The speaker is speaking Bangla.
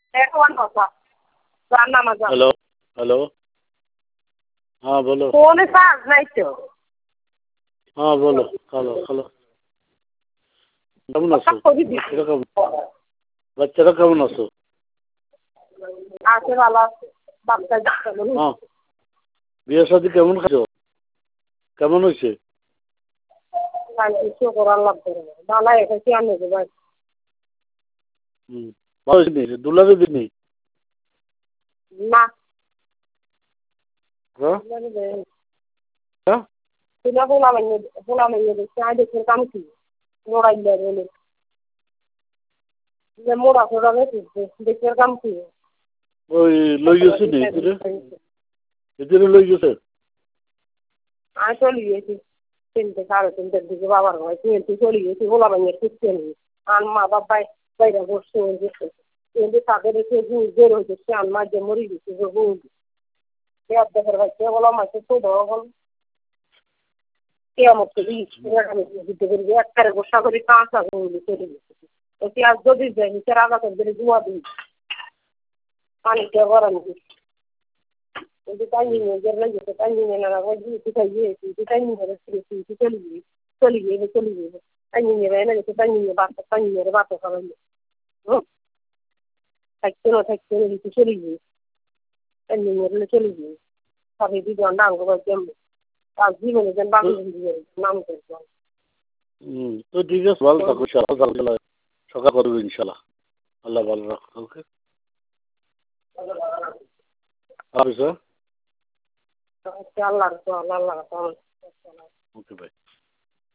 এখন কথা জানা মজা হ্যালো হ্যালো হ্যাঁ বলো ফোনে চার্জ নাই তো হ্যাঁ বলো হ্যালো হ্যালো কেমন আছো বাচ্চারা কেমন বাচ্চারা কেমন আছো আছে ভালো আছে বাচ্চা হ্যাঁ বিয়ে শাদী কেমন খাচ্ছ কেমন হয়েছে কিছু করার লাগবে ভালো এসেছি আমি ভাই হুম ভালো হয়েছে দুলারে দিনই না হ্যাঁ হ্যাঁ তুলা পোলা মাইনে দেখছি আই দেখছি কাম কি মোড়াই বলে যে মোড়া ফোড়া দেখছি কাম কি ওই লই গেছে নি এদের লই গেছে আমি চলে গিয়েছি 3:30 দিকে বাবার ঘরে তুই চলে গেছি পোলা মাইনে খুঁজতে নিয়ে আর মা বাবাই বাইরে বসছে কিন্তু তাকে দেখে বের হয়ে যাচ্ছে আর মা যে মরে গেছে দেখার বাচ্চা বলা মাসে তো ধরো কেমন দিতে করবি একবারে গোসা করে কাঁচা চলে গেছে পেঁয়াজ যদি যায় নিচে রাখা করে ধোয়া দিই পানিটা গরম দিই কিন্তু টাইম নিয়ে গেছে টাইম নিয়ে না টাইম নিয়ে চলে গিয়ে টাইম নিয়ে এনে গেছে টাইম নিয়ে টাইম নিয়ে বাচ্চা খাওয়াই থাকতে দিতে চলে গিয়ে টাইম নিয়ে চলে গিয়ে সবাই দুজন ডাঙ্গো কেমন আর জীবনে যেন বাংলা নাম করবো তো ঠিক আছে ভালো থাকো সকাল করবো ইনশাল্লাহ আল্লাহ ভালো রাখো ওকে আল্লাহ আল্লাহ ওকে ভাই